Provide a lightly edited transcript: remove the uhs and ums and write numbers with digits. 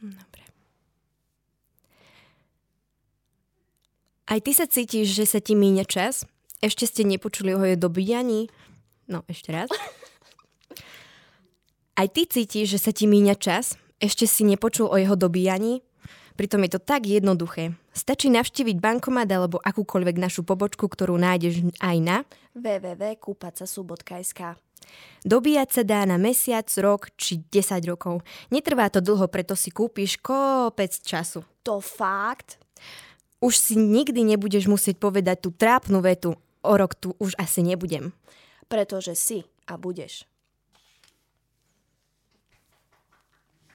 Dobre. Aj ty sa cítiš, že sa ti míňa čas? Ešte ste nepočuli o jeho dobíjaní? No, ešte raz. Aj ty cítiš, že sa ti míňa čas? Ešte si nepočul o jeho dobíjaní? Pritom je to tak jednoduché. Stačí navštíviť bankomat alebo akúkoľvek našu pobočku, ktorú nájdeš aj na www.kupacasu.sk. Dobíjať sa dá na mesiac, rok či 10 rokov. Netrvá to dlho, preto si kúpiš kopec času. To fakt? Už si nikdy nebudeš musieť povedať tú trápnu vetu. O rok tu už asi nebudem. Pretože si a budeš.